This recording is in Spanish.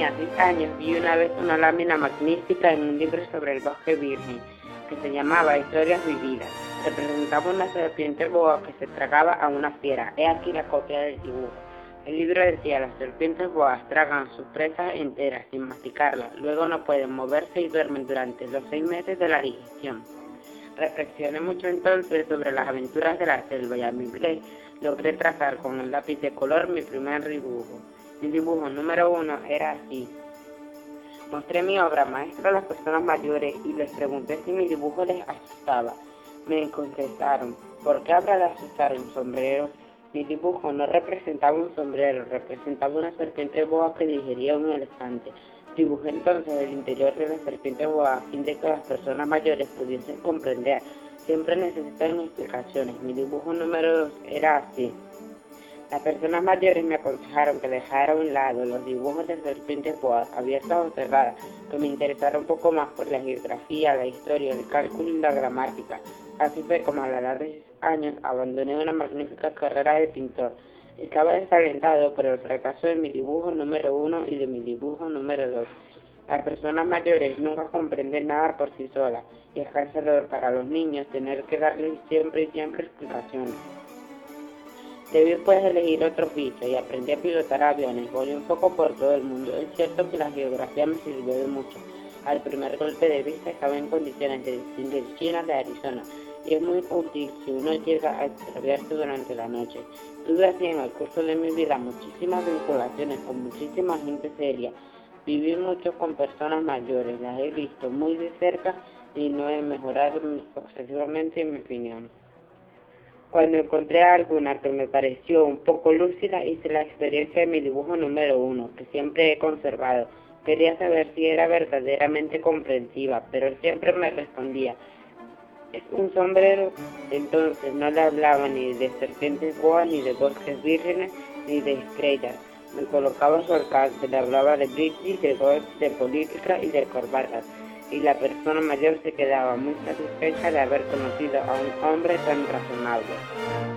tenía 6 años, vi una vez una lámina magnífica en un libro sobre el bosque virgen, que se llamaba Historias Vividas. Representaba una serpiente boa que se tragaba a una fiera. He aquí la copia del dibujo. El libro decía: las serpientes boas tragan sus presas enteras sin masticarlas, luego no pueden moverse y duermen durante los 6 meses de la digestión. Reflexioné mucho entonces sobre las aventuras de la selva y a mi vez logré trazar con el lápiz de color mi primer dibujo. Mi dibujo número 1 era así. Mostré mi obra maestra a las personas mayores y les pregunté si mi dibujo les asustaba. Me contestaron: ¿por qué habrá de asustar un sombrero? Mi dibujo no representaba un sombrero, representaba una serpiente boa que digería un elefante. Dibujé entonces el interior de la serpiente boa a fin de que las personas mayores pudiesen comprender. Siempre necesitan explicaciones. Mi dibujo número 2 era así. Las personas mayores me aconsejaron que dejara a un lado los dibujos de serpientes boas, abiertas o cerradas, que me interesara un poco más por la geografía, la historia, el cálculo y la gramática. Así fue como a la edad de 6 años abandoné una magnífica carrera de pintor. Estaba desalentado por el fracaso de mi dibujo número 1 y de mi dibujo número 2. Las personas mayores nunca comprenden nada por sí solas, y es cansador para los niños tener que darles siempre explicaciones. Debí pues elegir otro oficio y aprendí a pilotar aviones. Volé un poco por todo el mundo. Es cierto que la geografía me sirvió de mucho. Al primer golpe de vista estaba en condiciones de distinguir China de Arizona, y es muy útil si uno llega a extraviarse durante la noche. Tuve así en el curso de mi vida muchísimas vinculaciones con muchísima gente seria. Viví mucho con personas mayores, las he visto muy de cerca y no he mejorado excesivamente en mi opinión. Cuando encontré alguna que me pareció un poco lúcida, hice la experiencia de mi dibujo número 1, que siempre he conservado. Quería saber si era verdaderamente comprensiva, pero siempre me respondía: es un sombrero. Entonces no le hablaba ni de serpientes boas, ni de bosques vírgenes, ni de estrellas. Me colocaba su alcance, le hablaba de brindis, de golf, de política y de corbatas. Y la persona mayor se quedaba muy satisfecha de haber conocido a un hombre tan razonable.